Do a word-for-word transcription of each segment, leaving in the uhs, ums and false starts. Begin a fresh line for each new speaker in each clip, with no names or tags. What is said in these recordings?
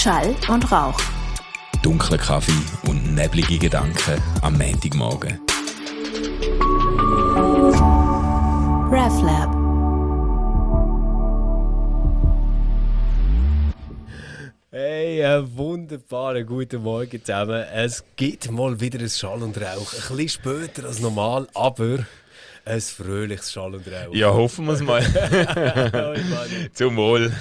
Schall und Rauch.
Dunkler Kaffee und neblige Gedanken am Montagmorgen.
RefLab.
Hey, einen wunderbaren guten Morgen zusammen. Es gibt mal wieder ein Schall und Rauch. Ein bisschen später als normal, aber ein fröhliches Schall und Rauch.
Ja, hoffen wir es mal. Zum Wohl.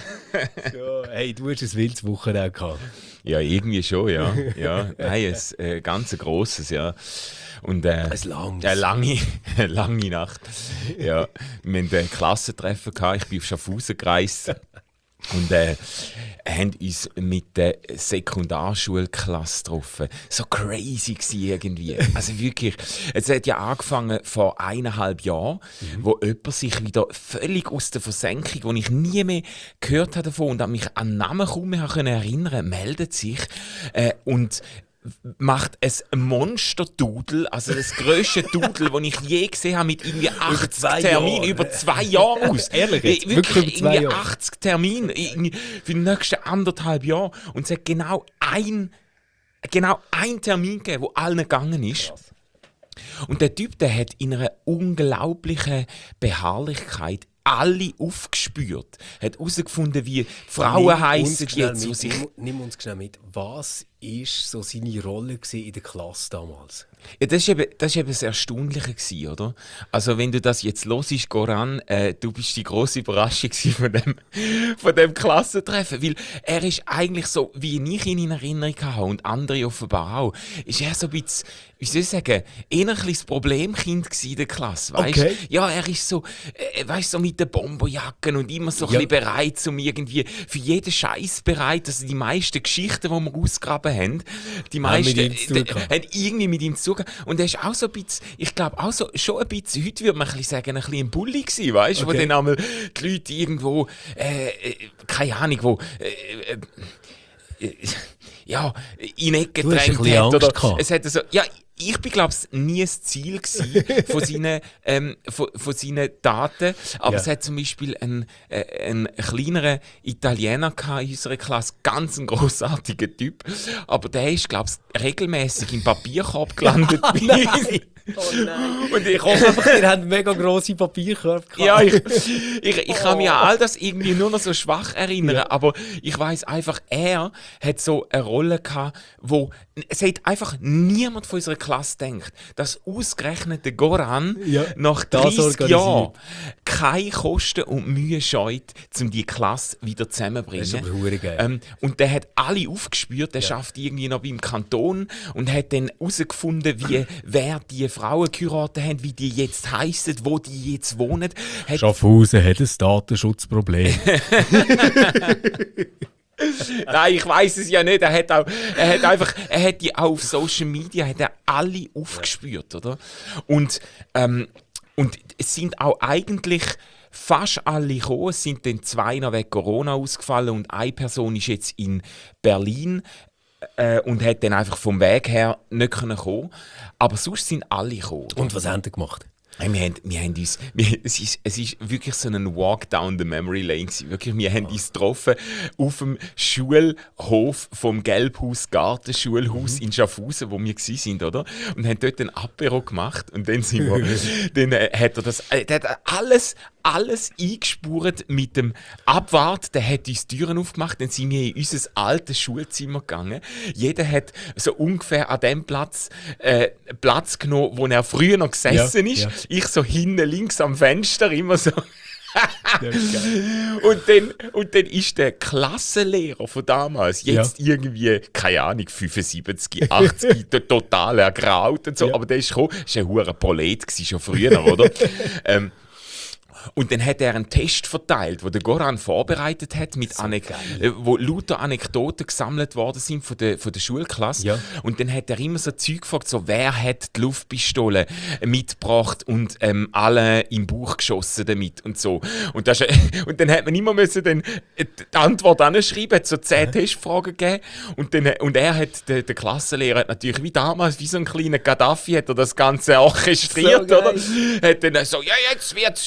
So, hey, du hast ein wildes Wochenende gehabt.
Ja, irgendwie schon, ja. ja. Nein, ein äh, ganz grosses, ja. Und, äh,
Ein langes.
Eine lange, eine lange Nacht. Ja. Wir hatten ein Klassentreffen gehabt. Ich bin auf Schaffhausen gereist. Und äh, haben uns mit der Sekundarschulklasse getroffen. So crazy gsi irgendwie. Also wirklich, es hat ja angefangen vor eineinhalb Jahren, mhm. wo jemand sich wieder völlig aus der Versenkung, wo ich nie mehr gehört habe davon und an mich an Namen kaum mehr erinnern konnte, meldet sich äh, und macht ein Monster-Dudel, also das grösste Dudel, das ich je gesehen habe, mit irgendwie achtzig Terminen über zwei Jahre aus.
Ehrlich jetzt?
Wirklich,
Wirklich über zwei
irgendwie
Jahre?
achtzig Termine irgendwie für die nächsten anderthalb Jahre. Und es hat genau ein, genau ein Termin gegeben, der allen gegangen ist. Krass. Und der Typ, der hat in einer unglaublichen Beharrlichkeit alle aufgespürt, hat herausgefunden, wie Frauen heissen jetzt.
Mit, sich... nimm, nimm uns schnell mit, was war so seine Rolle in der Klasse damals?
Ja, das war eben, das eben das Erstaunliche gewesen, oder? Also wenn du das jetzt hörst, Goran, äh, du bist die grosse Überraschung von dem, von dem Klassentreffen, weil er ist eigentlich so, wie ich ihn in Erinnerung habe und andere offenbar auch, ist er so ein bisschen, wie soll ich sagen, eher ein bisschen das Problemkind in der Klasse, weißt?
Okay.
Ja, er ist so, äh, weißt, so mit den Bomberjacken und immer so ein
ja.
bisschen bereit, um irgendwie für jeden Scheiß bereit, also die meisten Geschichten, die wir ausgraben haben, die meisten
haben,
äh, haben irgendwie mit ihm zu tun. Und er ist auch so ein bisschen, ich glaube auch so, schon ein bisschen, heute würde man ein bisschen sagen, ein bisschen ein Bulli gewesen, weißt du, okay. Wo dann einmal die Leute irgendwo, äh, keine Ahnung, wo, äh, äh, ja, in Ecke gedrängt hat. Oder es hat so, ja, ich bin, glaube ich, nie das Ziel von seinen, ähm, von, von seinen Daten. Aber ja. Es hat zum Beispiel einen, äh, einen kleineren Italiener in unserer Klasse, ganz ein grossartiger Typ. Aber der ist, glaube ich, regelmäßig im Papierkorb gelandet.
Oh nein! Oh nein. Und ich hoffe einfach, ihr habt mega grosse Papierkörbe gehabt.
Ja, ich, ich, ich kann mich an all das irgendwie nur noch so schwach erinnern. Ja. Aber ich weiss einfach, er hat so eine Rolle gehabt, wo es hat einfach niemand von unserer Klasse denkt, dass ausgerechnet der Goran ja, nach dreißig Jahren keine Kosten und Mühe scheut, um die Klasse wieder zusammenzubringen.
Das ist aber verdammt geil.
Ähm, und der hat alle aufgespürt, der ja. schafft irgendwie noch beim Kanton und hat dann herausgefunden, wie, wer die Frauen geheiratet haben, wie die jetzt heissen, wo die jetzt wohnen. Hat
Schaffhausen hat ein Datenschutzproblem.
Nein, ich weiss es ja nicht. Er hat, auch, er hat einfach, er hat die auch auf Social Media hat er alle aufgespürt, oder? Und, ähm, und es sind auch eigentlich fast alle gekommen. Es sind dann zwei noch wegen Corona ausgefallen und eine Person ist jetzt in Berlin äh, und hat dann einfach vom Weg her nicht kommen können. Aber sonst sind alle gekommen.
Und was haben die gemacht?
Wir haben, wir haben uns, wir, es, ist, es ist wirklich so ein Walk down the memory lane gewesen. Wirklich, wir haben uns getroffen auf dem Schulhof vom Gelbhaus Gartenschulhaus mhm. in Schaffhausen, wo wir gsi sind, oder? Und haben dort ein Apero gemacht und dann sind wir, dann äh, hat er das, äh, der hat alles, alles eingespurt mit dem Abwart. Der hat uns die Türen aufgemacht, dann sind wir in unser altes Schulzimmer gegangen. Jeder hat so ungefähr an dem Platz äh, Platz genommen, wo er früher noch gesessen ja, ist. Ja. Ich so hinten links am Fenster, immer so. und, dann, und dann ist der Klassenlehrer von damals, jetzt ja. irgendwie, keine Ahnung, fünfundsiebzig, achtzig, total ergraut und so, ja. aber der ist gekommen, das war ein hoher Prolet, schon früher, oder? ähm, Und dann hat er einen Test verteilt, den der Goran vorbereitet hat, mit so Anek- wo lauter Anekdoten gesammelt worden sind von der, von der Schulklasse. Ja. Und dann hat er immer so Zeug gefragt, so, wer hat die Luftpistole mitgebracht und ähm, alle im Bauch geschossen damit und so. Und, das, und dann hat man immer müssen dann die Antwort anschreiben, hat so zehn äh. Testfragen gegeben. Und, dann, und er hat, der, der Klassenlehrer hat natürlich wie damals, wie so ein kleiner Gaddafi, hat er das Ganze orchestriert, so oder? Hat dann so, ja, jetzt wird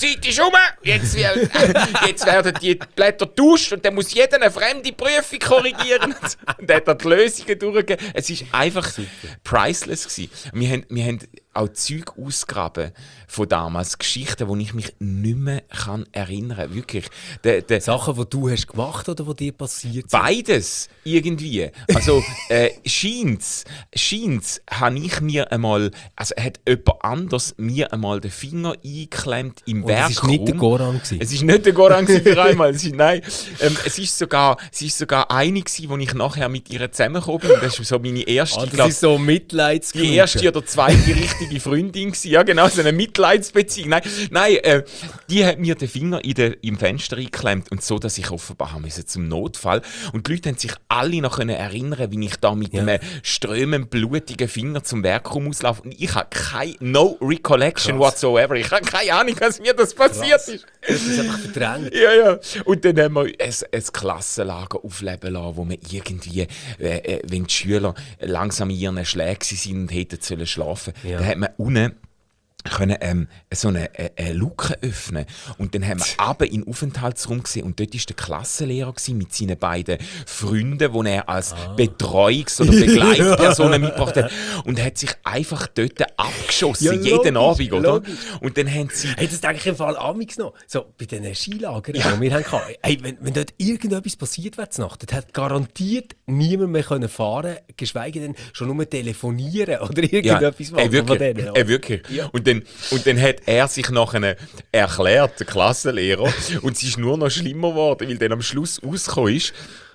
Zeit ist um, jetzt, wird, jetzt werden die Blätter getauscht und dann muss jeder eine fremde Prüfung korrigieren. Und dann hat er die Lösungen durchgegeben. Es war einfach Super. priceless gewesen. Wir haben, wir haben auch Zeug ausgraben von damals, Geschichten, die ich mich nicht mehr kann erinnern kann. Wirklich. De, de
Sachen, die du hast gemacht oder die dir passiert sind?
Beides, irgendwie. Also, äh, scheint's, scheint's, habe ich mir einmal, also hat jemand anders mir einmal den Finger eingeklemmt im
oh,
Werkraum.
Es war nicht der Goran.
Es war nicht der Goran für einmal. Es ist, nein, ähm, es ist sogar, es ist sogar eine gewesen, wo ich nachher mit ihr zusammengekommen bin. Das ist so meine erste,
ah, das
glaub,
ist so Mitleidsgefühl.
Die erste oder zweite richtige Freundin gewesen. Ja, genau, so eine Mitleidsbeziehung. Nein, nein äh, die hat mir den Finger in de, im Fenster eingeklemmt und so, dass ich offenbar haben musste zum Notfall. Und die Leute haben sich alle noch erinnern, wie ich da mit ja. einem strömend blutigen Finger zum Werkraum auslaufe. Und ich habe keine, no recollection Krass. whatsoever. Ich habe keine Ahnung, was mir das passiert Krass. ist.
Das ist einfach verdrängt.
Ja, ja. Und dann haben wir ein, ein Klassenlager aufleben lassen, wo wir irgendwie, äh, äh, wenn die Schüler langsam in ihren Schlägen waren und hätten sollen schlafen, ja. dann hat man unten können ähm, so eine, eine, eine Luke öffnen. Und dann haben wir runter in den Aufenthaltsraum gesehen und dort war der Klassenlehrer mit seinen beiden Freunden, die er als ah. Betreuungs- oder Begleitpersonen mitgebracht hat. Und hat sich einfach dort abgeschossen, ja, jeden logisch, Abend, oder? Logisch. Und dann haben sie...
Hey, das denke ich im Fall amigs noch. So, bei diesen Skilagern, ja. die wir hatten. Hey, wenn, wenn dort irgendetwas passiert wäre Nacht, dann hat garantiert niemand mehr können fahren, geschweige denn schon nur telefonieren oder irgendetwas
ja. machen. Hey, wirklich. Von denen, hey, wirklich. Ja. Und dann Und dann hat er sich nachher erklärt, der Klassenlehrer, und es ist nur noch schlimmer geworden, weil dann am Schluss rausgekommen ist,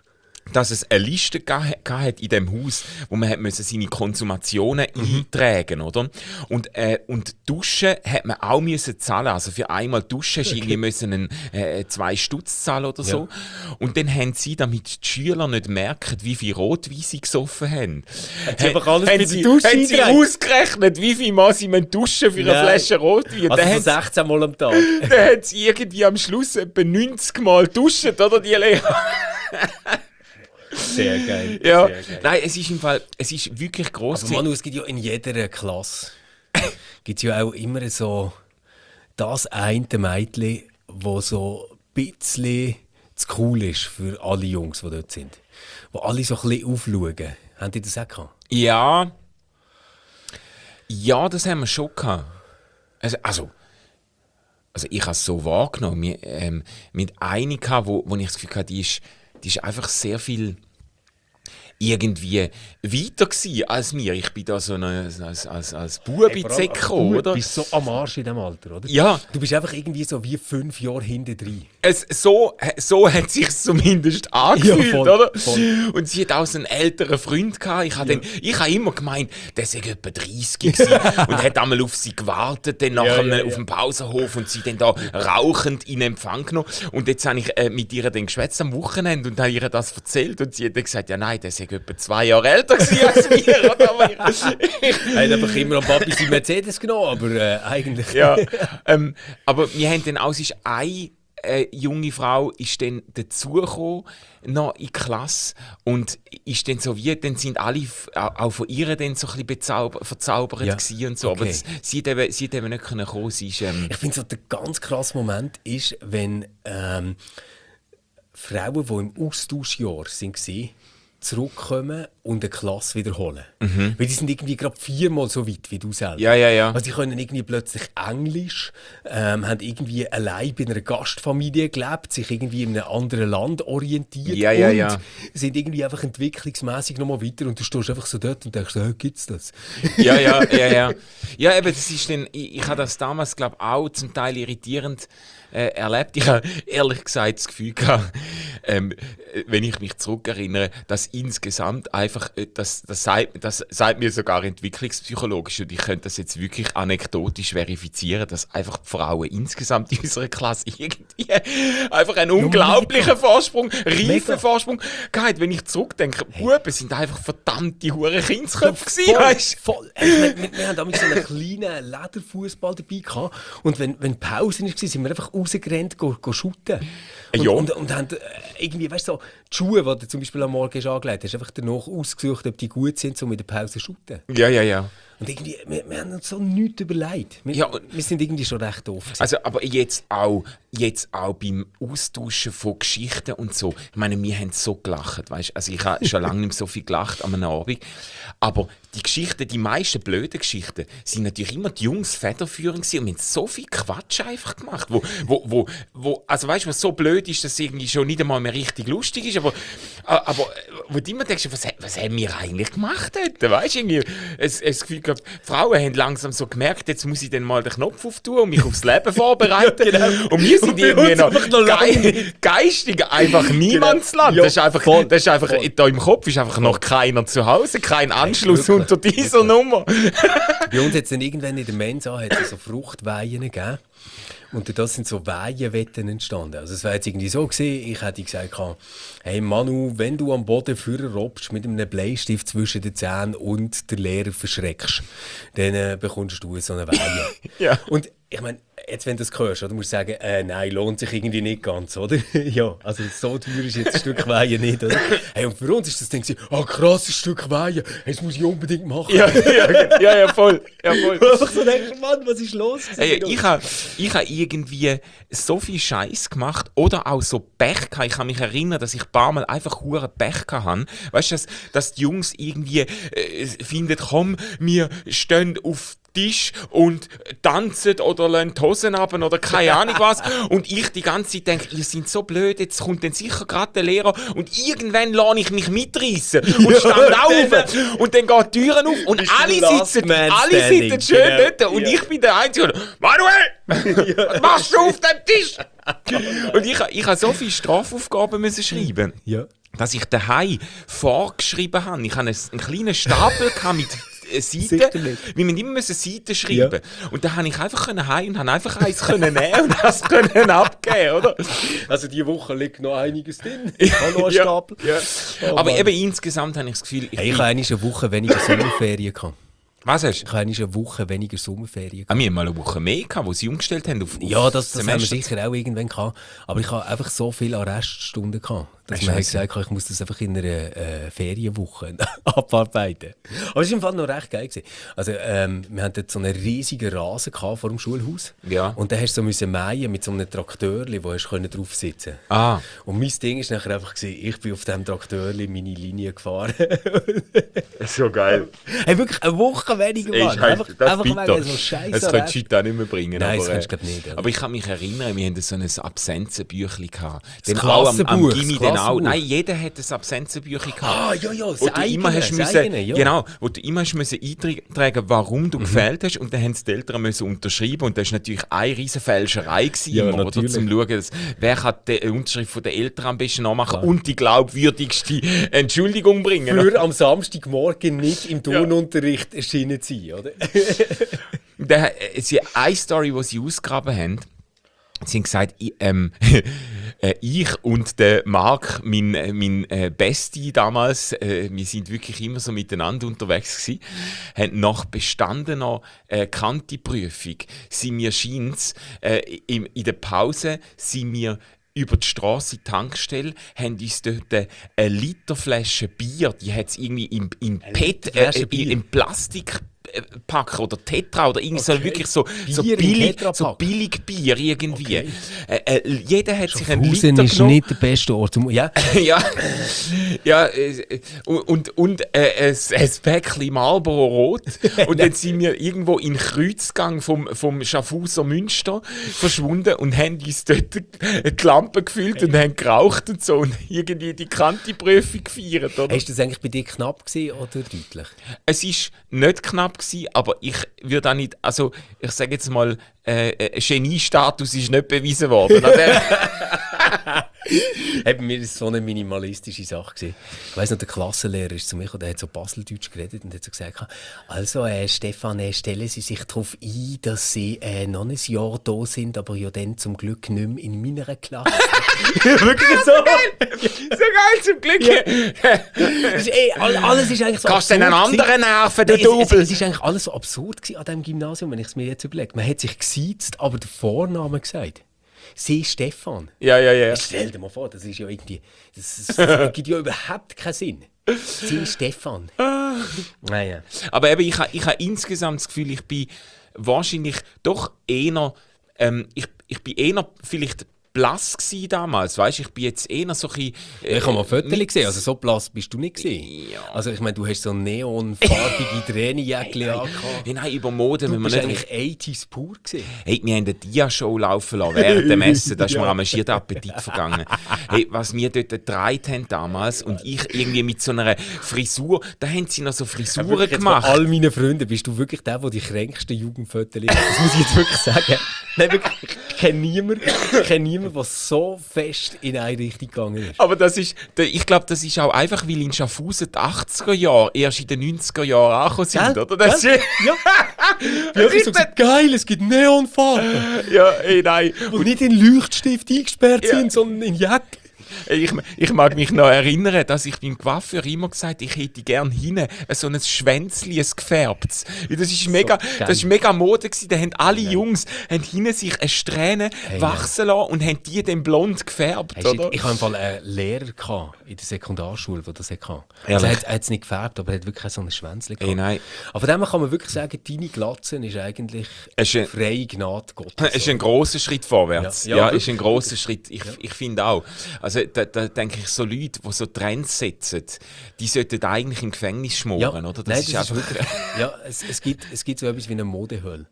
dass es eine Liste gab in diesem Haus, wo man hat seine Konsumationen mhm. eintragen musste. Und, äh, und Duschen hat man auch müssen zahlen. Also für einmal Duschen okay. irgendwie müssen einen, äh, zwei Stutz zahlen oder so. Ja. Und dann haben sie, damit die Schüler nicht merken, wie viel Rotwein sie gesoffen haben,
hat sie, einfach alles
haben sie, haben sie ausgerechnet, wie viel Mal sie duschen für eine Nein. Flasche Rotwein.
Also dann sechzehn Mal am Tag.
Dann haben sie irgendwie am Schluss etwa neunzig Mal duschen, oder die Lehrer?
Sehr geil.
Ja,
sehr geil.
Nein, es ist im Fall, es ist wirklich gross.
Aber Manu, es gibt ja in jeder Klasse gibt ja auch immer so das eine Mädchen, das so ein bisschen zu cool ist für alle Jungs, die dort sind. Wo alle so ein bisschen aufschauen. Haben die das auch gehabt?
Ja. Ja, das haben wir schon gehabt. Also, also, also ich habe es so wahrgenommen. Wir, ähm, mit einer, wo, wo ich das Gefühl hatte, die ist Die ist einfach sehr viel irgendwie weiter gewesen als mir. Ich bin da so eine, als, als, als Bub in die Säcke gekommen, oder?
Du bist so am Arsch in diesem Alter, oder?
Ja.
Du bist einfach irgendwie so wie fünf Jahre hinten drin.
Es, so, so hat es sich zumindest angefühlt, ja, voll, oder? Voll. Und sie hat auch so einen älteren Freund gehabt. Ich habe ja. hab immer gemeint, der sei etwa dreißig gewesen und hat einmal auf sie gewartet, dann nachher ja, ja, auf dem Pausenhof und sie dann da rauchend in Empfang genommen. Und jetzt habe ich äh, mit ihr dann geschwätzt am Wochenende und habe ihr das erzählt und sie hat dann gesagt, ja nein, der sei etwa zwei Jahre älter gewesen als wir. Oder?
Er hat einfach immer am Papi seinen Mercedes genommen, aber äh, eigentlich...
ja, ähm, aber wir haben dann auch, es ist eine äh, junge Frau ist dann dazugekommen, noch in die Klasse und ist dann so wie, dann sind alle auch von ihr dann so ein bisschen verzaubert ja. gewesen und so, okay. aber das, sie, hat eben, sie hat eben nicht kommen können. Sie ist, ähm,
ich finde so, der ganz krasse Moment ist, wenn ähm, Frauen, die im Austauschjahr waren, zurückkommen und eine Klasse wiederholen. Mhm. Weil die sind irgendwie gerade viermal so weit wie du selber.
Ja, ja, ja.
Also die können irgendwie plötzlich Englisch, ähm, haben irgendwie allein bei einer Gastfamilie gelebt, sich irgendwie in einem anderen Land orientiert
ja,
und
ja, ja.
sind irgendwie einfach entwicklungsmässig noch mal weiter und du stehst einfach so dort und denkst, hey, gibt's das?
Ja, ja, ja, ja. Ja, eben, das ist dann, ich, ich habe das damals, glaube ich, auch zum Teil irritierend äh, erlebt. Ich habe ehrlich gesagt das Gefühl gehabt, ähm, wenn ich mich zurückerinnere, dass insgesamt einfach, das, das, sagt, das sagt mir sogar entwicklungspsychologisch und ich könnte das jetzt wirklich anekdotisch verifizieren, dass einfach die Frauen insgesamt in unserer Klasse irgendwie einfach einen unglaublichen ja, Vorsprung, reifen Vorsprung gehabt. Wenn ich zurückdenke, hey. Buben sind einfach verdammte hure Kindsköpfe gewesen, weißt
du? Voll. Hey, wir, wir haben damals so einen kleinen Lederfußball dabei gehabt und wenn, wenn Pause war, sind wir einfach rausgerannt, go, go shooten. Und,
ja.
und, und, und haben irgendwie, weißt du, so, die Schuhe, die du zum Beispiel am Morgen angelegt hast, einfach danach ausgesucht, ob die gut sind, um in der Pause zu shooten.
Ja, ja, ja.
Und irgendwie, wir, wir haben uns so nichts überlegt. Wir,
Ja,
wir sind irgendwie schon recht doof gewesen.
Also, aber jetzt auch, jetzt auch beim Austauschen von Geschichten und so. Ich meine, wir haben so gelacht, weißt? Also ich habe schon lange nicht mehr so viel gelacht an einem Abend. Aber die Geschichten, die meisten blöden Geschichten, sind natürlich immer die Jungs federführend gewesen und wir haben so viel Quatsch einfach gemacht, wo, wo, wo, wo also weißt du, was so blöd ist, dass es irgendwie schon nicht einmal mehr richtig lustig ist, aber, aber wo du immer denkst, was, was haben wir eigentlich gemacht dort? Weißt du, irgendwie, es, es Gefühl gehabt, Frauen haben langsam so gemerkt, jetzt muss ich dann mal den Knopf auftun und mich aufs Leben vorbereiten.
Ja, genau.
Und wir sind irgendwie noch,
noch
ge geistig einfach Niemandsland.
Ja,
das ist einfach,
voll,
das ist einfach
voll.
da im Kopf ist einfach noch keiner zu Hause, kein Anschluss
wirklich,
unter dieser Nummer.
Bei uns hat es dann irgendwann in der Mensa hat es so Fruchtweihen gegeben. Und durch das sind so Weihenwetten entstanden. Also es war jetzt irgendwie so gewesen, ich hätte gesagt, hey Manu, wenn du am Boden vorher robst mit einem Bleistift zwischen den Zähnen und der Lehrer verschreckst, dann äh, bekommst du so eine Weihe.
Ja.
Und ich meine, jetzt wenn du das hörst, oder, musst du sagen, äh, nein, lohnt sich irgendwie nicht ganz, oder? Ja, also so teuer ist jetzt ein Stück Weihe nicht, oder? Hey, und für uns ist das Ding so, ah, krasses Stück Weihe, hey, das muss ich unbedingt machen.
Ja, ja, ja, ja, voll. Ja, voll.
Einfach so denkst, Mann, was ist los?
Hey, ich habe ich ha irgendwie so viel Scheiß gemacht oder auch so Pech gehabt. Ich kann mich erinnern, dass ich ein paar Mal einfach hure Pech hatte. Weißt du, dass, dass die Jungs irgendwie äh, finden, komm, wir stehen auf Tisch und tanzen oder lassen die Hosen ab oder keine Ahnung was. Und ich die ganze Zeit denke, ihr seid so blöd, jetzt kommt dann sicher gerade der Lehrer und irgendwann lasse ich mich mitreißen und stand auf und dann geht die Türen auf und alle sitzen, alle sitzen schön
genau.
dort und ich bin der Einzige. Manuel, was machst du auf dem Tisch? Und ich, ich habe so viele Strafaufgaben müssen schreiben,
Ja.
dass ich daheim vorgeschrieben habe. Ich hatte einen, einen kleinen Stapel mit Seiten,
Sicherlich.
wie man immer Seiten schreiben. Ja. Und da konnte ich einfach heim und habe einfach eins können nehmen und das können abgeben, oder?
Also diese Woche liegt noch einiges drin. Ich habe noch einen
Ja,
Stapel.
ja.
Oh,
Aber
Mann.
eben insgesamt habe ich das Gefühl, ich,
Hey, ich
bin-
habe einmal eine Woche weniger Sommerferien gehabt.
was hast
Ich
du?
habe einmal eine Woche weniger Sommerferien gehabt.
Ah, wir haben mal eine Woche mehr gehabt, wo sie umgestellt haben auf, auf
Ja, das, das haben wir
Semester.
sicher auch irgendwann gehabt. Aber ich habe einfach so viele Arreststunden gehabt, dass
Ach,
man hat
Scheisse.
gesagt hat, ich muss das einfach in einer äh, Ferienwoche abarbeiten. Aber es war im Fall noch recht geil gewesen. Also, ähm, wir hatten dort so einen riesigen Rasen gehabt vor dem Schulhaus.
Ja.
Und dann hast du so müssen mähen mit so einem Traktörli, wo hast du drauf sitzen.
Ah.
Und mein Ding war nachher einfach, gewesen, ich bin auf diesem Traktörli meine Linie gefahren.
So geil.
Hey, wirklich eine Woche weniger,
Ey,
Mann.
Scheiße,
Einfach,
das
einfach
ist bitter.
wegen so Scheiße.
Das könntest du heute auch nicht mehr bringen.
Nein,
aber,
das kannst du
äh,
glaub nicht, oder?
aber ich kann mich erinnern, wir hatten so ein Absenzenbüchlein gehabt.
Das
Dann auch am, am
Klassenbuch,
Gimmi
das
dann auch.
Klassenbuch.
Nein, jeder hat ein Absenzenbüchlein gehabt.
Ah, ja, ja, das
Wo du immer
eigene,
hast
das
müssen,
eigene, ja.
genau, wo du immer hast müssen eintragen, warum du gefehlt hast, und dann haben die Eltern müssen unterschreiben, und das war natürlich eine riesen Fälscherei gewesen,
Ja,
immer, oder,
natürlich.
zum schauen, dass, wer kann die Unterschrift von den Eltern am besten nachmachen und die glaubwürdigste Entschuldigung bringen.
Für am Samstagmorgen nicht im Turnunterricht erschienen zu sein, oder?
Da, äh, sie, eine Story, die sie ausgegraben haben, sie haben gesagt, ich, ähm, äh, ich und der Marc, mein, äh, mein äh, Bestie damals, äh, wir sind wirklich immer so miteinander unterwegs gewesen, haben nach bestandener äh, Kanti-Prüfung, sind wir scheint's, äh, in, in der Pause sind wir über die Straße in die Tankstelle, haben uns dort eine Literflasche Bier, die hat es irgendwie im, im Pet, äh,
Literflasche Bier?
im Plastik Pack oder Tetra oder irgendwie so
Okay.
wirklich so, so,
Bier im
billig,
Tetrapack.
so billig Bier irgendwie.
Okay.
Äh, äh, jeder hat sich einen
Hausen
Liter
ist
genommen.
nicht der beste Ort. Um, ja.
ja, ja äh, und, und äh, ein, ein Päckchen Marlboro Rot. Und dann sind wir irgendwo in den Kreuzgang vom, vom Schaffhauser Münster verschwunden und haben uns dort die Lampe gefüllt und haben geraucht und so und irgendwie die Kanti-Prüfung gefeiert. Oder?
Hast du das eigentlich bei dir knapp gewesen oder deutlich?
Es war nicht knapp gewesen, aber ich würde auch nicht, also ich sage jetzt mal, äh, äh, Geniestatus ist nicht bewiesen worden. Also,
Hey, bei mir war es so eine minimalistische Sache gewesen. Ich weiss noch, der Klassenlehrer ist zu mir gekommen, der hat so Baseldeutsch geredet und hat so gesagt, also äh, Stefan, äh, stellen Sie sich darauf ein, dass Sie äh, noch ein Jahr da sind, aber ja dann zum Glück nicht mehr in meiner Klasse. Wirklich so?
so geil, zum Glück.
Das ist, ey, all- alles ist eigentlich so
Kannst du einen
absurd
anderen nerven, du
Nein, es, es,
Double?
es ist eigentlich alles so absurd gewesen an diesem Gymnasium, wenn ich es mir jetzt überlege. Man hat sich gesiezt, aber den Vornamen gesagt. Sie Stefan.
Ja, ja, ja.
Stell dir mal vor, das ist ja irgendwie. Das, das, das gibt ja überhaupt keinen Sinn. Sie Stefan.
Ah,
Naja.
Aber eben, ich habe ich ha insgesamt das Gefühl, ich bin wahrscheinlich doch eher, ähm, ich, ich bin eher vielleicht blass gsi damals, weißt du, ich bin jetzt eher so ein bisschen...
Äh, ich habe mal Fotos gesehen, also so blass bist du nicht gewesen.
Ja.
Also ich meine, du hast so neonfarbige Tränenjäckchen angehabt.
Hey, nein, über Mode,
Du
wenn
bist
man
eigentlich
nicht...
achtziger pur gewesen.
Hey, wir haben eine Dia-Show laufen lassen während dem Essen, da ist mir am schier der Appetit vergangen. Hey, was wir dort getragen haben damals und ich irgendwie mit so einer Frisur, da haben sie noch so Frisuren
Wirklich, jetzt
gemacht.
Von all meinen Freunden bist du wirklich der, der die kränksten Jugendfotos ist. Das muss ich jetzt wirklich sagen. Nein, wirklich, ich kenne niemanden, ich kenne niemanden, der so fest in eine Richtung gegangen ist.
Aber das ist, ich glaube, das ist auch einfach, weil in Schaffhausen die achtziger Jahre erst in den neunziger Jahren angekommen sind,
Gell?
oder? Das
Gell?
ist,
Ja. Ja, ich so gesagt, geil, es gibt Neonfarben,
ja, ey, nein.
die nicht in Leuchtstift eingesperrt
Ja.
sind, sondern in Jacken.
Ich, ich mag mich noch erinnern, dass ich beim Coiffeur immer gesagt habe, ich hätte gerne hinten so ein Schwänzli, ein gefärbtes. Das ist mega,
geil.
das ist mega Mode gewesen. Da haben alle Jungs haben hinten sich eine Strähne
Hey,
wachsen lassen und haben die dann blond gefärbt,
Hey, shit,
oder?
ich hatte im Fall einen Lehrer gehabt, in der Sekundarschule, der das hatte.
Ehrlich?
Also er hat er hat es nicht gefärbt, aber er hat wirklich so ein Schwänzchen gehabt.
Ey, nein.
Aber von dem kann man wirklich sagen, deine Glatze ist eigentlich
Es ist ein-
freie Gnade Gottes.
Es ist ein grosser Schritt vorwärts.
Ja,
Ja,
ja,
ist ein
wirklich.
grosser Schritt. Ich, ich finde auch. Also da, da denke ich, so Leute, die so Trends setzen, die sollten eigentlich im Gefängnis schmoren,
Ja,
oder?
nein, das ist wirklich, ja, es, es, gibt, es gibt so etwas wie eine Modehölle.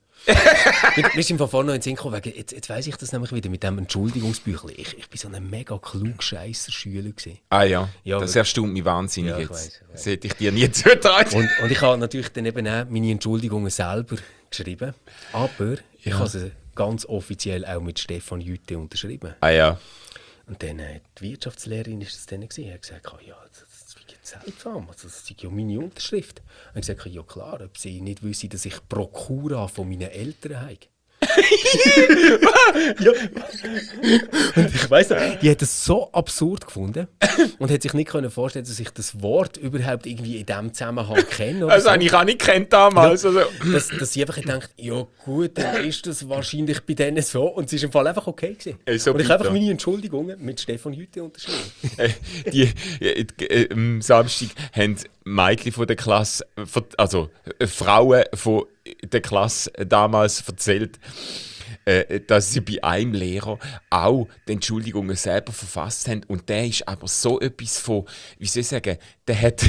Mir mir ist im Fall vorhin noch in den Sinn gekommen, wegen- jetzt, jetzt weiss ich das nämlich wieder mit dem Entschuldigungsbüchlein. Ich, ich bin so ein mega klugscheisser Schüler gewesen.
Ah ja,
Ja,
das
aber-
erstaunt mich wahnsinnig
Ja, ich
jetzt.
weiss, ich weiss.
Das hätte ich dir nie zugetraut.
Und, und ich habe natürlich dann eben auch meine Entschuldigungen selber geschrieben. Aber ich
Ja.
habe sie ganz offiziell auch mit Stefan Jütte unterschrieben.
Ah ja.
Und dann äh, die Wirtschaftslehrerin ist das dann gewesen. Sie hat gesagt, oh, ja, das, das ist jetzt seltsam, also, das ist ja meine Unterschrift. Und ich gesagt, ja klar, ob sie nicht wissen, dass ich Prokura von meinen Eltern habe. Ja. Und ich weiss noch, die hat das so absurd gefunden und hat sich nicht können vorstellen, dass ich das Wort überhaupt irgendwie in diesem Zusammenhang kenne. Oder
Also
so.
habe ich auch nicht gekannt damals. Also.
dass, dass sie einfach gedacht, ja gut, dann ist das wahrscheinlich bei denen so. Und es ist im Fall einfach okay gewesen.
Ey, so
und ich habe einfach
bitter.
meine Entschuldigungen mit Stefan Jütte unterschrieben.
Äh, die, äh, äh, am Samstag haben Mädchen von der Klasse, äh, ver- also äh, Frauen von der Klasse damals erzählt, äh, dass sie bei einem Lehrer auch die Entschuldigungen selber verfasst haben. Und der ist aber so etwas von, wie soll ich sagen, der hat,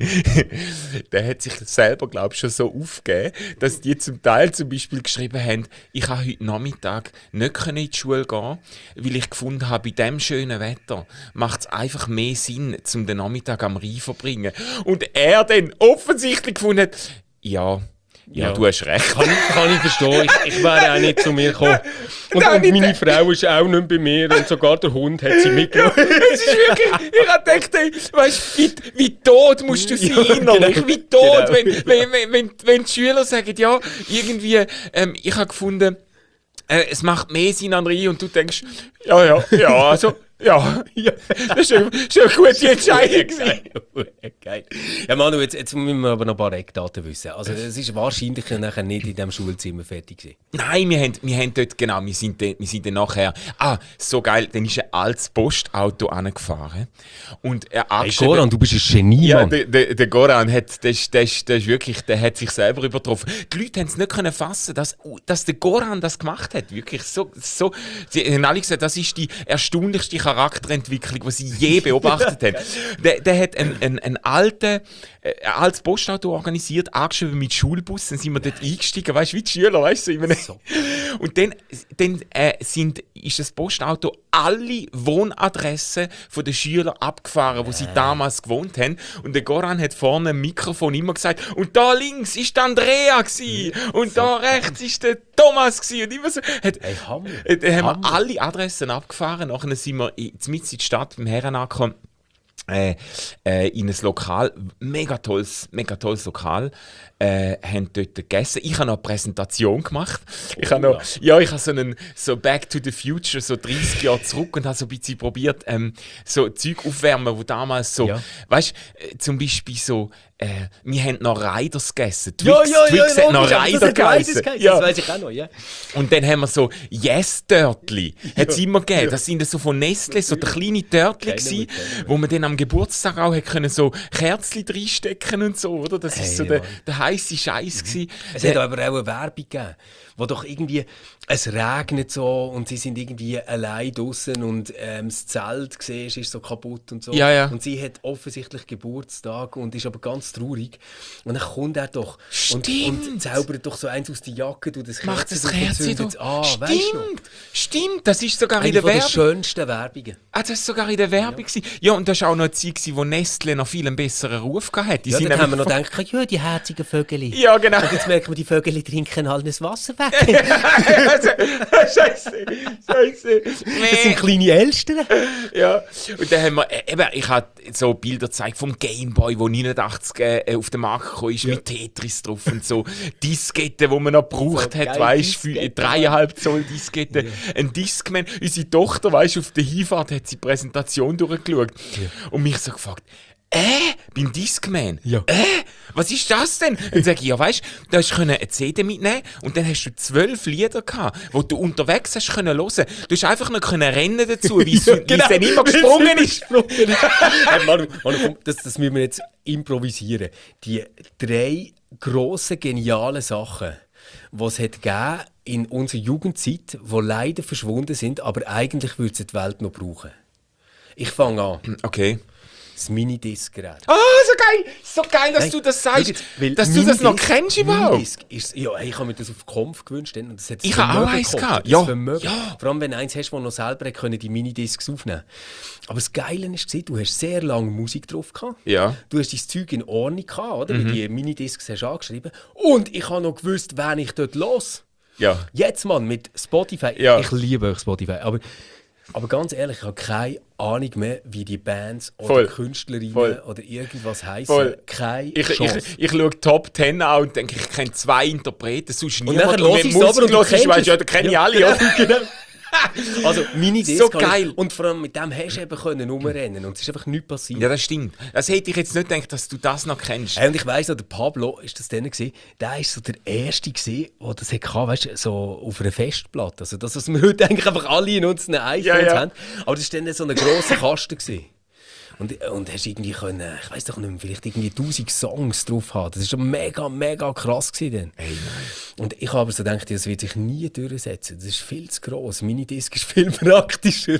der hat sich selber, glaube ich, schon so aufgegeben, dass die zum Teil zum Beispiel geschrieben haben, ich kann heute Nachmittag nicht können in die Schule gehen, weil ich gefunden habe, bei diesem schönen Wetter macht es einfach mehr Sinn, um den Nachmittag am Rhein zu verbringen. Und er dann offensichtlich gefunden hat, ja, ja,
Ja.
du hast recht.
Kann, kann ich verstehen, ich, ich wäre auch nicht zu mir gekommen. Und,
Nein,
und
nicht-
meine Frau ist auch nicht bei mir und sogar der Hund hat sie mitgenommen.
Es ist wirklich, ich habe gedacht, ey, weißt, wie, wie tot musst du sein
Ja,
innerlich,
genau.
wie tot,
Genau.
wenn, wenn, wenn, wenn, wenn die Schüler sagen, ja, irgendwie, ähm, ich habe gefunden, äh, es macht mehr Sinn an Rhein und du denkst, ja, ja, ja, also, ja, ja, das ist eine, das ist eine gute Entscheidung gewesen.
Geil. Ja, Manu, jetzt, jetzt müssen wir aber noch ein paar Eckdaten wissen. Also, es ist wahrscheinlich nachher nicht in diesem Schulzimmer fertig gewesen.
Nein, wir haben, wir haben dort, genau, wir sind, dann- wir sind dann nachher, ah, so geil, dann ist ein altes Postauto angefahren und er
Hey,
angeschrieben-
Goran, du bist ein Genie,
Ja,
Mann.
der, der, der Goran hat, der, ist- der, ist- der, ist wirklich, der hat sich selber übertroffen. Die Leute haben es nicht können fassen, dass, dass der Goran das gemacht hat. Wirklich so, so. Sie haben alle gesagt, das ist die erstaunlichste Charakterentwicklung, die sie je beobachtet haben. Der, der hat ein, ein, ein, alte, äh, ein altes Postauto organisiert, angeschrieben mit Schulbus, dann sind wir dort eingestiegen, weißt du, wie die Schüler, weißt du, so in einem-
So.
Und dann, dann äh, sind, ist das Postauto alle Wohnadressen von den Schülern abgefahren, wo sie damals gewohnt haben. Und der Goran hat vorne im Mikrofon immer gesagt, und da links ist der Andrea gsi und da rechts ist der Thomas gsi und immer so. Hat,
Hey, Hammer.
äh, dann haben wir
Hammer.
alle Adressen abgefahren. Nachher sind wir in, mitten in die Stadt beim Herren angekommen. Äh, äh, in ein Lokal, mega tolles, mega tolles Lokal, äh, haben dort gegessen. Ich habe noch eine Präsentation gemacht. Ich habe noch, ja, ich habe so einen so Back to the Future, so dreißig Jahre zurück und habe so ein bisschen probiert, ähm, so Zeug aufwärmen, wo damals so,
Ja.
weißt du, äh, zum Beispiel so Äh, wir haben noch Riders gegessen.
Ja,
Twix,
ja, ja,
Twix
ja,
hat noch
logisch, aber das
Rider
hat Riders
gegessen.
geheißen,
Ja.
das weiss ich auch noch, ja.
Und dann haben wir so Yes-Törtli. Hat es immer gegeben. Das sind so von Nestle, so der kleine Törtli
Kennen wir,
gsi,
kennen wir.
wo man dann am Geburtstag auch hat können so Kerzchen reinstecken und so, oder? Das
Hey,
ist so der,
Mann.
der heisse Scheiß gsi.
Es hat aber auch eine Werbung gegeben, wo doch irgendwie, es regnet so und sie sind irgendwie allein draußen und ähm, das Zelt siehst, ist so kaputt und so.
Ja, ja.
Und sie hat offensichtlich Geburtstag und ist aber ganz traurig. Und dann kommt er doch und,
Stimmt.
und zaubert doch so eins aus der Jacke, du das
Macht das
Kerzen
Kerzchen
und zündet es
doch.
an, weißt du noch?
Stimmt, stimmt. Das ist sogar in
Eine
der
von der
Werbung.
schönsten Werbungen.
Ah, das war sogar in der Werbung. Ja, ja und das war auch noch eine Zeit, gewesen, wo Nestle noch viel einen besseren Ruf hatte. Die
Ja,
sind
dann haben wir
nämlich
noch gedacht, ja, die herzigen Vögel.
Ja, genau.
Und jetzt merken wir, die Vögel trinken halt das Wasser weg.
Scheiße, Scheiße.
Das sind kleine Elstern.
Ja, und dann haben wir, äh, eben, ich habe so Bilder gezeigt vom Gameboy, der neunundachtzig äh, auf den Markt gekommen ist,
Ja.
mit Tetris drauf und so. Disketten, die man noch gebraucht
So
hat,
geile
weißt du, für
Disketten.
dreieinhalb Zoll Disketten. Ein Discman. Unsere Tochter, weißt du, auf der Hinfahrt hat sie die Präsentation durchgeschaut und mich so gefragt, äh, beim Discman?
Ja.
Äh, was ist das denn? Und dann sage ich, ja weißt du, da hast du eine C D mitnehmen und dann hast du zwölf Lieder gehabt, die du unterwegs hast können hören. Du hast einfach noch können rennen dazu, wie es
Ja,
wie es
genau.
dann immer gesprungen ist.
Hey, Manu, Manu, komm, das, das müssen wir jetzt improvisieren. Die drei grossen, genialen Sachen, die es hat gegeben in unserer Jugendzeit, die leider verschwunden sind, aber eigentlich würde es die Welt noch brauchen. Ich fange an.
Okay.
Das Minidisc-Gerät.
Ah, so geil! So geil, dass
Nein,
du das
schau
sagst.
jetzt, weil
Dass du das noch
Minidisc-
kennst überhaupt.
Minidisc ist, ja, hey, ich habe mir das auf Kampf gewünscht. Und das hat das
Ich habe auch
Vermögen
eins
gekostet,
gehabt.
das
Ja,
Vermögen.
ja.
Vor allem, wenn du eins hast, das noch selber können, die Minidiscs aufnehmen. Aber das Geile war, du hast sehr lange Musik drauf gehabt.
Ja.
Du hast dein Zeug in Ordnung gehabt, oder? Mhm. Die Minidiscs hast du angeschrieben. Und ich habe noch gewusst, wen ich dort los.
Ja.
Jetzt, Mann, mit Spotify.
Ja.
Ich liebe euch Spotify. Aber, aber ganz ehrlich, ich habe keine Ahnung mehr, wie die Bands oder
Voll.
Künstlerinnen
Voll.
oder irgendwas heißen.
Voll.
Keine
Ich, ich,
Chance.
ich schaue Top zehn an und denke, ich kenne zwei Interpreten, sonst niemand.
nachher höre
wenn
ich es aber und du
hörst,
kennst
weißt
es.
du, ja, da kenne ich
Ja,
alle.
genau,
Oder?
genau. Also, Minidisc.
So
habe ich-
geil.
Und vor allem mit dem hast du eben können rumrennen und es ist einfach nichts passiert.
Ja, das stimmt. Das hätte ich jetzt nicht gedacht, dass du das noch kennst.
Hey, und ich weiss noch, der Pablo, ist das denn gewesen, der war so der Erste, gewesen, der das hatte, weißt du, so auf einer Festplatte. Also das, was wir heute eigentlich einfach alle in unseren iPhones
Ja, ja.
haben. Aber das war dann so ein grosser Kasten. Gewesen. Und, und hast irgendwie können, ich weiss doch nicht mehr, vielleicht irgendwie tausend Songs drauf haben. Das war schon mega, mega krass gewesen dann.
Hey, nein.
Und ich habe aber so gedacht, das wird sich nie durchsetzen. Das ist viel zu gross. Minidisc ist viel praktischer.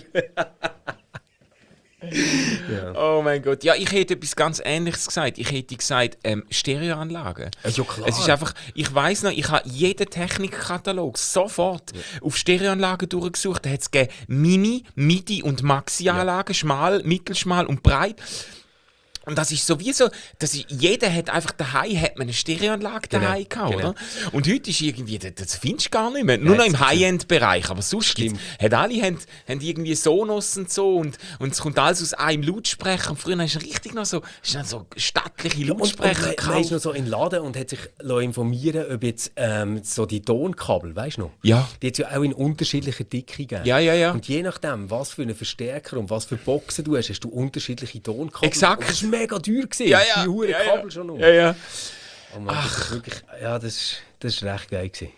Ja.
Oh mein Gott. Ja, ich hätte etwas ganz Ähnliches gesagt. Ich hätte gesagt, ähm, Stereoanlagen.
Ja, klar.
Es ist einfach, ich weiss noch, ich habe jeden Technikkatalog sofort auf Stereoanlagen durchgesucht. Da hat es gegeben Mini, Midi und Maxi-Anlagen, schmal, mittelschmal und breit. Und das ist sowieso, das ist, jeder hat einfach daheim hat man eine Stereoanlage
Genau,
daheim gehabt,
genau.
oder? Und heute ist irgendwie, das, das findest du gar nicht mehr. Nur
Ja,
noch im
das ist-
High-End-Bereich, aber sonst
Stimmt.
gibt's, hat alle haben, haben irgendwie Sonos und so und, und es kommt alles aus einem Lautsprecher. Und früher hast du richtig noch so, hast du noch so stattliche
Und, und
Lautsprecher
man, man
gekauft.
ist noch so in den Laden und hat sich lassen informieren, ob jetzt ähm, so die Tonkabel, weißt du noch?
Ja.
Die hat es ja auch in unterschiedlicher Dicke gegeben.
Ja, ja, ja.
Und je nachdem, was für einen Verstärker und was für Boxen du hast, hast du unterschiedliche Tonkabel.
Exakt.
Und das war mega teuer gewesen.
Ja, ja.
Die huren
ja, ja.
Kabel schon noch.
Ja, ja.
Oh Mann, das ist wirklich, ja, das ist, das ist recht geil gewesen.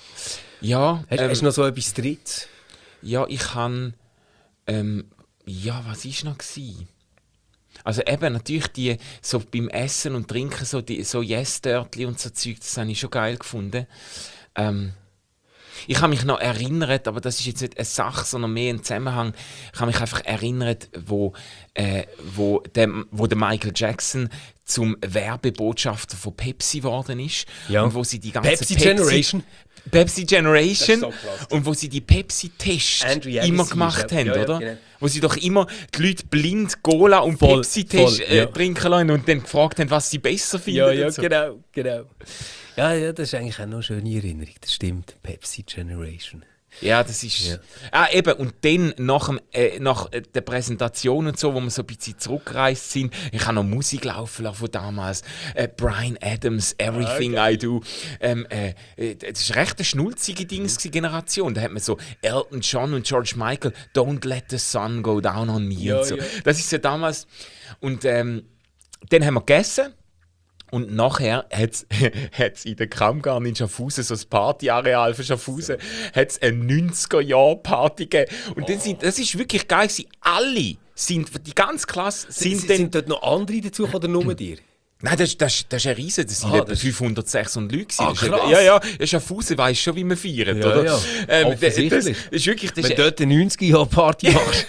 Ja,
Hast,
ähm,
hast du noch so etwas Drittes?
ja, ich kann. Ähm, ja, was war noch? Gewesen? Also eben natürlich die, so beim Essen und Trinken, so, die, so Yes-Törtli und so Zeug, das habe ich schon geil gefunden. Ähm, ich habe mich noch erinnert, aber das ist jetzt nicht eine Sache, sondern mehr ein Zusammenhang. Ich habe mich einfach erinnert, wo, äh, wo, der, wo der Michael Jackson zum Werbebotschafter von Pepsi geworden ist.
Ja.
Und wo sie die ganze
Pepsi Generation.
Pepsi Generation.
Das ist so krass.
Und wo sie die Pepsi-Tests
Andrew Agassi
immer
ist
gemacht
ja-
haben,
ja, ja,
oder?
genau.
Wo sie doch immer die Leute blind Cola und
Voll,
Pepsi-Tests
voll, ja.
äh, trinken lassen und dann gefragt haben, was sie besser finden.
Ja, ja,
und so.
genau, genau. Ja, ja, das ist eigentlich auch noch eine schöne Erinnerung. Das stimmt. Pepsi Generation.
Ja, das ist.
Ja.
Ah, eben. Und dann nach, dem, äh, nach äh, der Präsentation und so, wo wir so ein bisschen zurückgereist sind, ich habe noch Musik laufen lassen von damals. Äh, Bryan Adams, Everything
Ah,
I Do. Ähm, äh, äh, das war recht eine schnulzige Dings, mhm. Generation. Da hat man so Elton John und George Michael, Don't Let the Sun Go Down on Me
Ja,
und so.
ja.
Das ist ja damals. Und ähm, dann haben wir gegessen. Und nachher hat es in der Kammgarn in Schaffhausen, so ein Partyareal für Schaffhausen, hat es eine neunziger-Jahr-Party gegeben. Und oh. dann sind, das ist wirklich geil gewesen. Alle sind, die ganze Klasse sind
sind,
dann...
Sind dort noch andere dazu oder nur dir?
Nein, das, das, das ist ein Riesen, das sind
ah,
etwa fünfhundert, sechshundert Leute.
Ah,
das ist,
krass.
ja, ja, Schaffhausen weiss schon, wie man feiert,
ja,
oder?
Ja.
Ähm,
Offensichtlich.
Das, das ist wirklich, das
Wenn
ist,
du dort eine neunziger-Jahr-Party machst.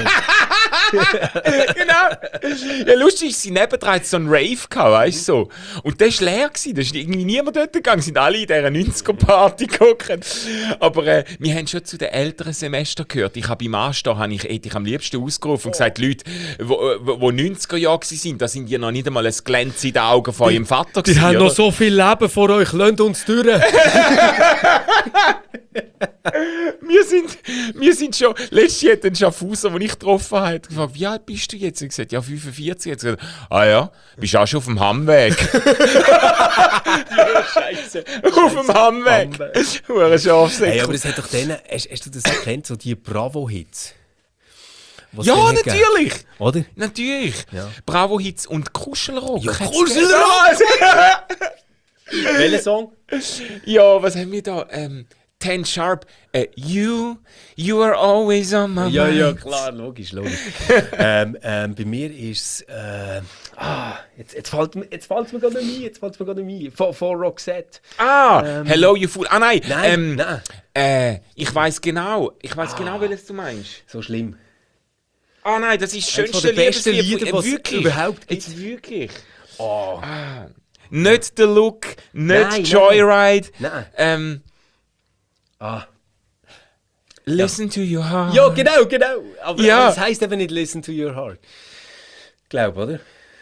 Genau. Ja, lustig ist, sie nebendran so einen Rave gehabt, weißt du, so. Und der war leer gewesen, da ist irgendwie niemand dort gegangen, sind alle in dieser neunziger-Party gegangen. Aber äh, wir haben schon zu den älteren Semestern gehört. Ich habe beim Anstehen, habe ich, hätte ich am liebsten ausgerufen und gesagt, Leute, die wo, wo neunziger Jahre waren, da sind ja noch nicht einmal ein Glänz in den Augen von eurem Vater
Die
gewesen,
haben
oder?
noch so viel Leben vor euch, lasst uns durch.
wir, sind, wir sind schon, letztes Jahr hat ein Schaffhauser, den ich getroffen habe, hat gefragt, wie alt bist du jetzt? Ich gesagt, ja, fünfundvierzig. Jetzt gesagt, ah ja, bist auch schon auf dem Hammweg.
Ja, Scheiße.
Auf dem Hammweg. Hure Schafsäcke.
Hey, aber es hat doch denen, hast, hast du das erkannt, so die Bravo-Hits? Was
Ja,
denen
natürlich.
gegeben? Oder?
Natürlich.
Ja.
Bravo-Hits und Kuschelrock.
Ja,
Hat's
Kuschelrock!
gegeben.
Welcher Song?
Ja, was haben wir da? Ähm, Ten Sharp. Äh, you, you are always on my
Ja,
mind.
ja, klar, logisch, logisch. ähm, ähm, bei mir ist es. Äh, ah, jetzt, jetzt fällt mir jetzt fällt's mir gerade nicht ein. Jetzt fällt's mir gerade nicht ein. Von, von Roxette.
Ah,
Ähm,
Hello You Fool. Ah nein,
Nein,
ähm,
nein.
Äh, ich weiß genau. Ich weiß genau, welches du meinst.
So schlimm.
Ah nein, das ist das
Eines
schönste
von den besten
Liebeslied.
Lieder,
Äh,
was es
wirklich.
überhaupt gibt.
Jetzt wirklich.
Oh.
Ah, nicht The Look, nicht
Nein,
Joyride.
Nein.
Ähm,
Ah.
Listen to your heart.
Ja, genau, genau. Aber
Ja.
das heisst eben nicht Listen to your heart. Glaub, oder?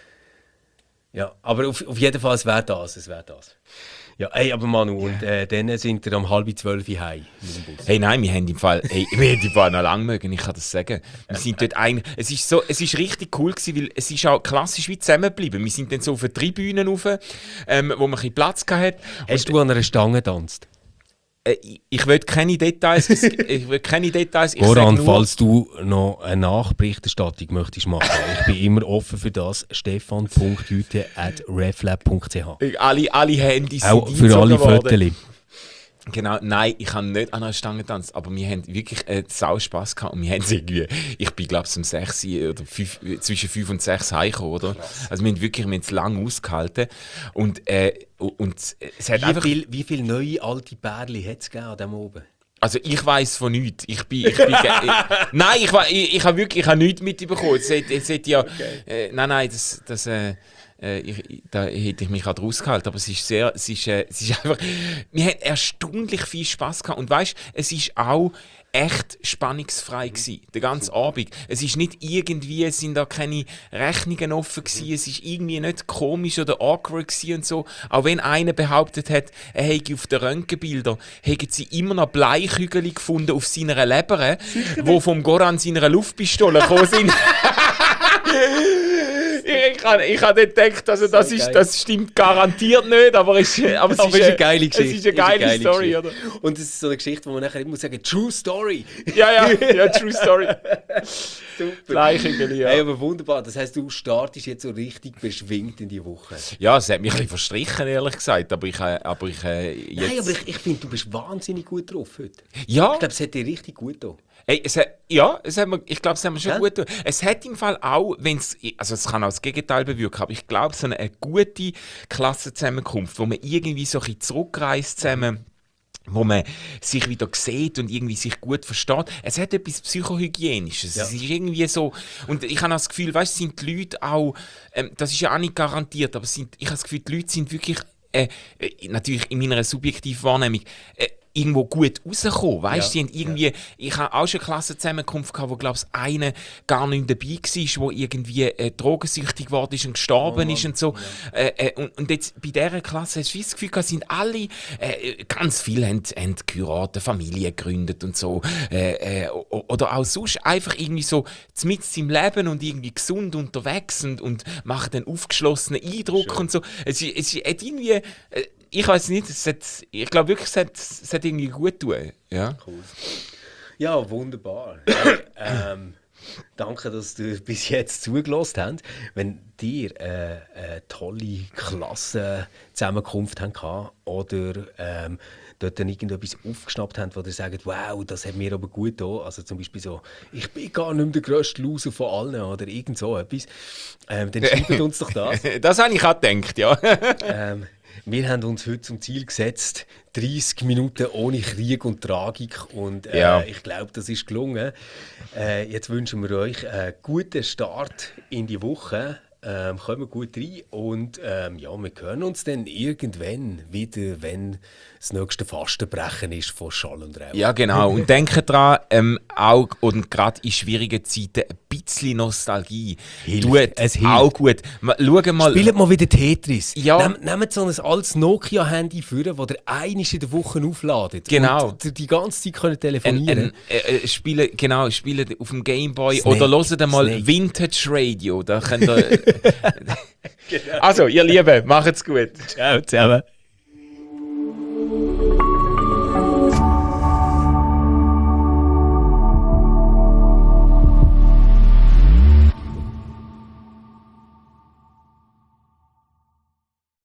Ja, aber auf, auf jeden Fall, es wäre das, es wäre das. Ja, ey, aber Manu, und äh, dann sind wir um halb zwölf heim mit dem Bus.
Hey, nein, wir haben im Fall, hey, wir haben im Fall noch lange mögen, ich kann das sagen. Wir sind dort ein, es ist so, es ist richtig cool gewesen, weil es ist auch klassisch wie zusammengeblieben. Wir sind dann so auf der Tribüne rauf, ähm, wo man ein bisschen Platz hatte.
Hast du an einer Stange getanzt?
Äh, ich, ich will keine Details, es- ich will keine Details. Ich
Goran,
sag nur,
falls du noch eine Nachberichterstattung möchtest machen, ich bin immer offen für das. stefan punkt hüte at reflab punkt c h.
alle, alle Handys
Auch
sind
für alle
eingezogen worden.
Fotos.
Genau, nein, ich habe nicht an einer Stange getanzt, aber wir haben wirklich äh, sau Spass gehabt und wir haben irgendwie, ich bin glaube ich um sechs oder fünf, zwischen fünf und sechs heimgekommen, oder? Also wir haben wirklich, wir haben es lange ausgehalten und, äh, und es hat
Wie
einfach,
viele wie viel neue alte Pärchen hat es an dem oben?
also ich weiss von nichts, ich bin, ich bin, ge- ich, nein, ich, wa- ich, ich habe wirklich, ich habe nichts mitbekommen, es hat, es hat ja, äh, nein, nein, das, das, äh, Äh, ich, da hätte ich mich gerade rausgehalten, aber es ist sehr, es ist, äh, es ist einfach, wir hatten erstaunlich viel Spass gehabt und weißt, es ist auch echt spannungsfrei gewesen, den ganzen Abend. Es ist nicht irgendwie, es sind da keine Rechnungen offen gewesen, es ist irgendwie nicht komisch oder awkward gewesen und so. Auch wenn einer behauptet hat, er hätte auf den Röntgenbildern, hätten sie immer noch Bleikügel gefunden auf seiner Leber, die vom Goran seiner Luftpistole gekommen sind. Ich habe ich hab nicht gedacht, also das,
So
ist,
geil.
das stimmt garantiert nicht, aber es ist, aber es
Aber
ist,
es ist eine
äh,
geile Geschichte.
Es ist eine geile, Story,
Geschichte.
oder?
Und es ist so eine Geschichte, wo man nachher immer sagen, True Story.
Ja, ja, ja, true story.
Super.
Bleikügel, ja.
Hey, aber wunderbar. Das heisst, du startest jetzt so richtig beschwingt in die Woche.
Ja, es hat mich ein bisschen verstrichen, ehrlich gesagt, aber ich, äh, aber ich äh, jetzt...
Nein, aber ich, ich finde, du bist wahnsinnig gut drauf heute.
ja,
Ich glaube, es hat dir richtig gut getan.
ey, es hat, ja, es hat mir, ich glaube, es hat mir schon
Ja?
gut getan. Es hat im Fall auch, wenn es, also es kann auch das Gegenteil bewirken, aber ich glaube, so eine, eine gute Klassenzusammenkunft, wo man irgendwie so ein bisschen zurückreist zusammen, wo man sich wieder sieht und irgendwie sich gut versteht. Es hat etwas Psychohygienisches.
Ja.
Es ist irgendwie so, und ich habe das Gefühl, weißt, sind die Leute auch, ähm, das ist ja auch nicht garantiert, aber sind, ich habe das Gefühl, die Leute sind wirklich, äh, äh, natürlich in meiner subjektiven Wahrnehmung, äh, irgendwo gut rausgekommen, weißt du?
Ja,
Die haben irgendwie, ich habe auch schon eine Klassenzusammenkunft gehabt, wo, glaube ich, einer gar nicht dabei war, der irgendwie äh, drogensüchtig geworden ist und gestorben
Oh
ist und so. Äh, äh, und, und jetzt bei dieser Klasse hast du das Gefühl gehabt, sind alle, äh, ganz viele haben, haben geheiratet, Familie gegründet und so. Äh, äh, o- oder auch sonst einfach irgendwie so mitten im Leben und irgendwie gesund unterwegs und, und machen einen aufgeschlossenen Eindruck und so. Es, ist- es ist- hat irgendwie, äh, ich weiß nicht, es hat, ich glaube wirklich, es hat, es hat irgendwie gut getan. Ja.
Cool. Ja, wunderbar. Hey, ähm, Danke, dass ihr bis jetzt zugelassen habt. Wenn ihr äh, eine tolle Klassenzusammenkunft habt oder ähm, dort dann irgendetwas aufgeschnappt habt, wo ihr sagt, wow, das hat mir aber gut getan. Also zum Beispiel so, ich bin gar nicht mehr der grösste Loser von allen oder irgend so etwas. Ähm, dann schreibt uns doch das.
Das habe ich auch gedacht, ja.
ähm, wir haben uns heute zum Ziel gesetzt, dreißig Minuten ohne Krieg und Tragik. Und äh,
Ja.
ich glaube, das ist gelungen. Äh, jetzt wünschen wir euch einen guten Start in die Woche. Ähm, kommen gut rein und ähm, ja, wir hören uns dann irgendwann wieder, wenn das nächste Fastenbrechen ist von Schall und Rauch.
Ja, genau. Und denkt dran, ähm, auch und gerade in schwierigen Zeiten ein bisschen Nostalgie
Hilft.
tut
Es hilft.
auch gut. Ma, schau mal.
Spielt mal wieder Tetris.
Ja.
Nehm, nehmt so ein altes Nokia-Handy vor, das ihr einmal in der Woche aufladet.
Genau.
Und die- die ganze Zeit könnt
Ein,
telefonieren.
ein, äh, äh, spielen, genau, spielen auf dem Gameboy
Snake.
oder hört mal
Snake.
Vintage Radio. Da könnt ihr, also, ihr Lieben, macht's gut.
Ciao zusammen.